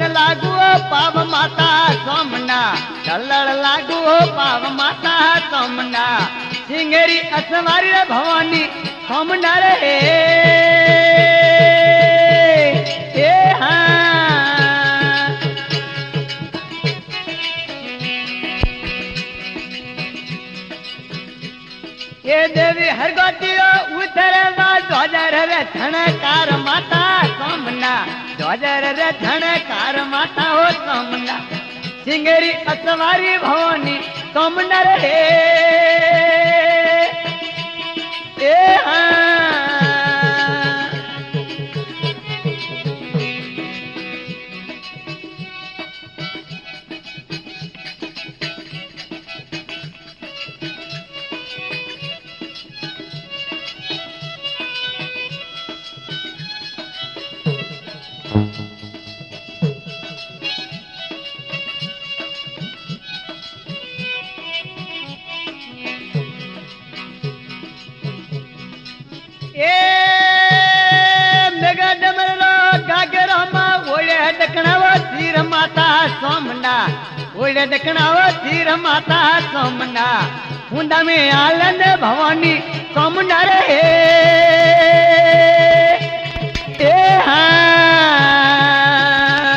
लागू पाव माता सोमना चलड़ लागू पाव माता सोमना सिंगेरी असवारी भवानी सोमना रे ए हाँ ये देवी हरगोती उतरे ध्वजर रे धनकार माता सोमना ध्वजर रे धनकार माता हो सोमना सिंगेरी असवारी भवानी सोमना रे ए हाँ सोमना ओड़े दखना तीर माता सोमना हुंदा में आलन भवानी सोमना रे ए हाँ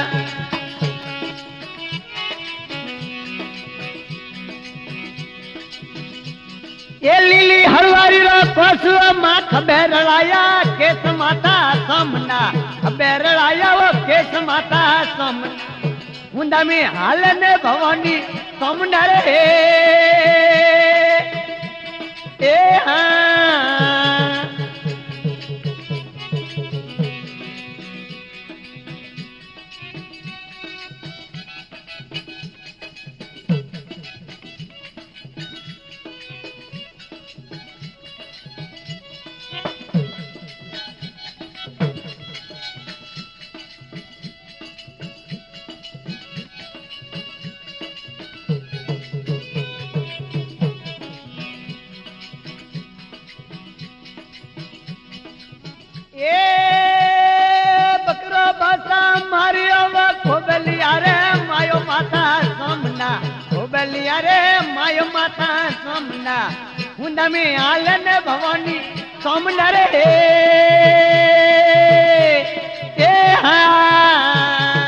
ये लीली हरवारी रो पशु माँ खबर लाया केस माता सोमना खबर लाया वो केस माता सोमना हुंदा में हालन भवानी सोमना रे ए हाँ बकरो बासा मारियो खोबलिया रे मायो माता सोमना खोबलिया रे मायो माता सोमना हुंदा में आलन भवानी सोमना रे ए हाँ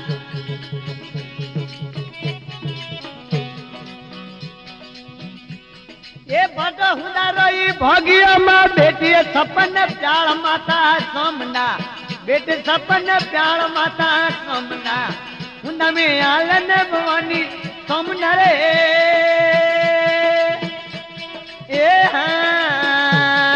ये बड़ा हुंदा रही भोगियो माँ बेटी सपन प्यार माता सोमना बेटे सपन प्यार माता सोमना हुंदा में आलन भवानी सोमना रे ए हाँ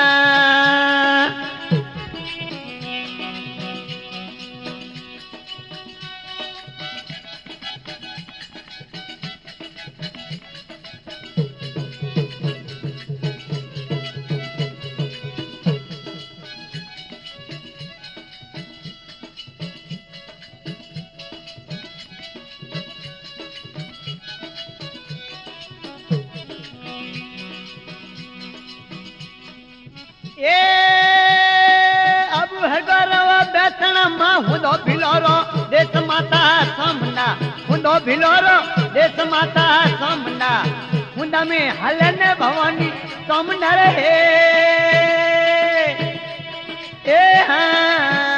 अब हरगरवा बेसना माँ हुंदो भिलोरो देश माता सोमना हुंदो भिलोरो देश माता सोमना हुंदा में हलन भवानी सोमना रे ए हाँ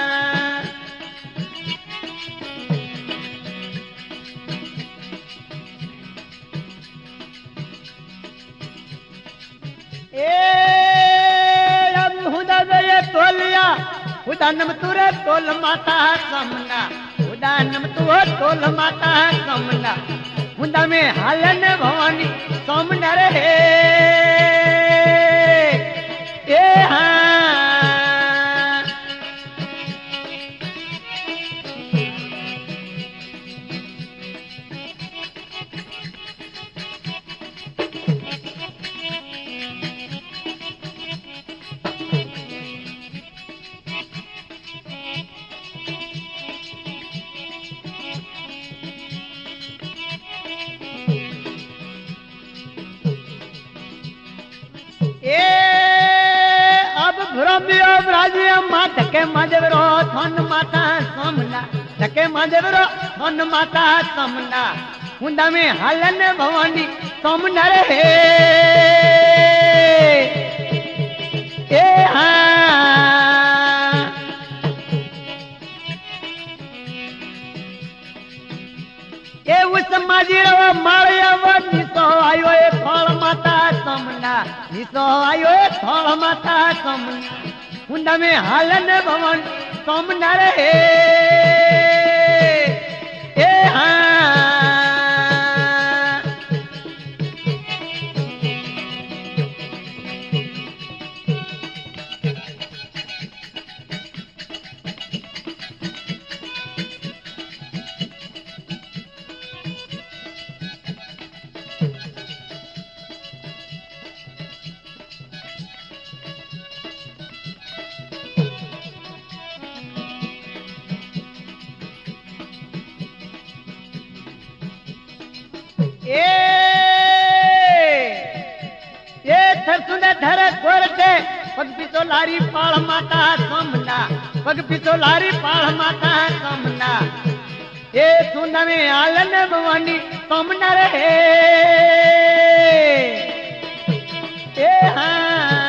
तोलिया उदानम तुरे तोल माता सोमना उदानम तू तोल माता सोमना हुंदा में हालन भवानी सोमना रे ए हाँ अब भ्रमियो ब्राजिया मात के मजवरो थन माता सोमना धके महादेवरो मन माता समना हुंदा में हालन भवानी समना रे ए हाँ ए उस माजीरो माळयाव निसो आयो ए थोळ माता समना निसो आयो ए थोळ माता समना हुंदा में हालन भवन समना रे ए हाँ पग पिछो लारी पाल माता समना पग पिछो लारी पाल माता समना ए सुंदा में आलन भवानी समना रे ए हाँ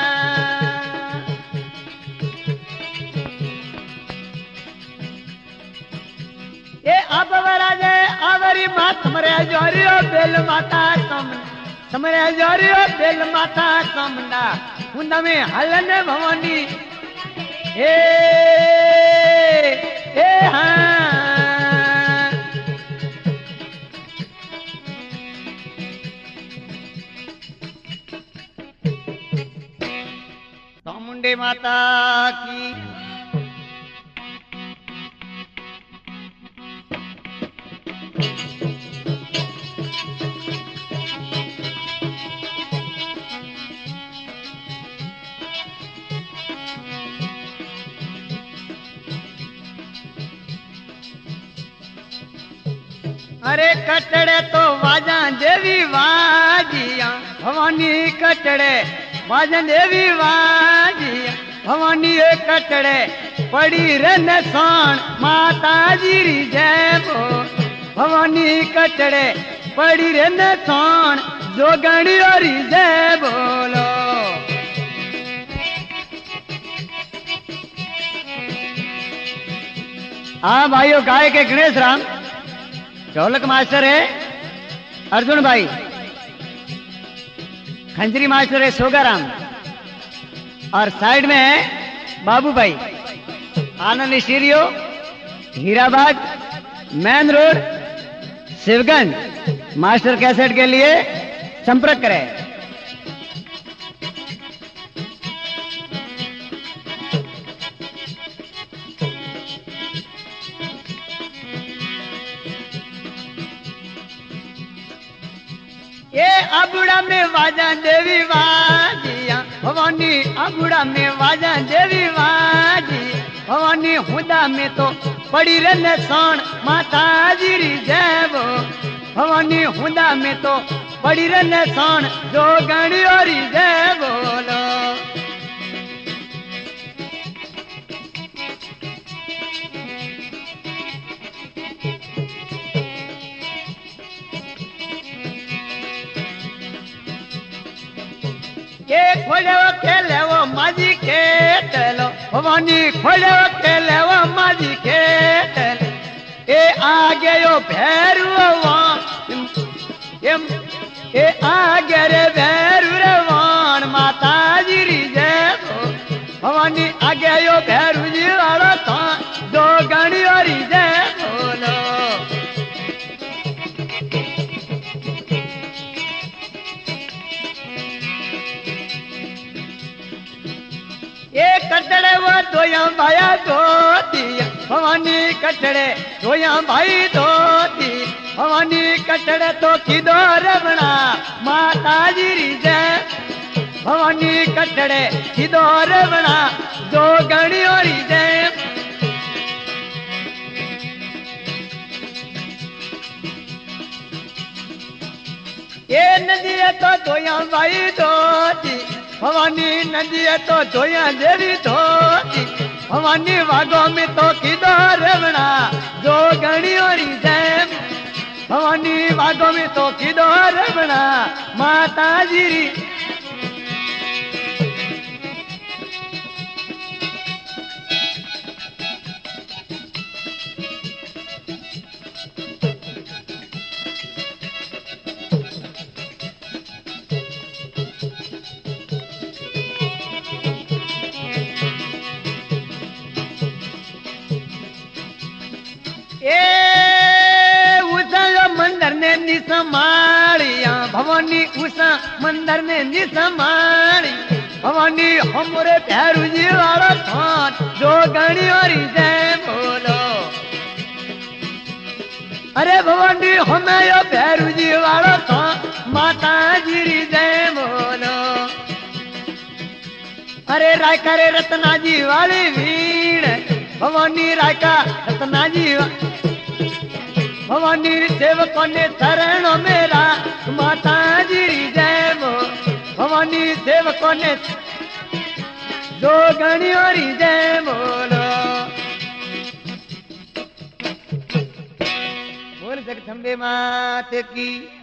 ए अब वराजे आवरी मात मरे जोरियो बेल माता समना समरे जोरियो बेल माता समना हुंदा में हलन भवानी ए हाँ चामुंडे माता की अरे कटड़े तो वाजा देवी वाजिया भवानी कटड़े वाजा देवी वाजिया भवानी कटड़े पड़ी रन सोन माता जी जय बोल भवानी कटड़े पड़ी रन सोन जोगणी और जय बोलो हाँ भाइयों गाय के गणेश राम ढोलक मास्टर है अर्जुन भाई खंजरी मास्टर है सोगाराम और साइड में है Babu Bhai Anand stereo Hirabad main road Shivganj master cassette के लिए संपर्क करें। ये अबुड़ा में वाजा देवी वाजिया भवानी अबुड़ा में वाजा देवी वाजी भवानी हुदा में तो पड़ी रन सोन माता जी जय वो भवानी हुदा में तो पड़ी रन सोन जो गणी और जय बोलो ये खोले वो खेले वो माजी खेलो भवानी खोले वो खेले वो माजी खेलो ए आगे यो भैरू ए आगे रे भैरू रे वाण माता जी जय भवानी आगे यो भैरू जी वाला था दो गणी और जय बोलो ये कटड़े वो दोया भाया धोती भवानी कटड़े दोया भाई धोती भवानी कटड़े तो किदो रवना माता जी जय भवानी कटड़े किदो रवना दो गणी और जय ये नदी तो दोया भाई धोती भवानी नदी तो धोया देवी धोती भवानी वागो में तो कीधो रेवणा जो गणी और जय भवानी वागो में तो कीधो रेवणा माता जी मंदिर ने निसमाड़िया भवानी उषा मंदिर ने निसमाड़ी भवानी हमरे प्यारू जी वाला थान जो गणी और जय बोलो अरे भवानी हमें यो प्यारू जी वाला थान माता जी जय बोलो अरे रायका रे रत्ना जी वाली भीड़ भवानी रायका रत्ना जी भवानी सेवकों ने शरण मेरा माता जी जय बो भवानी सेवकों ने दो गणियों जय बोलो बोल जगदम्बे मात की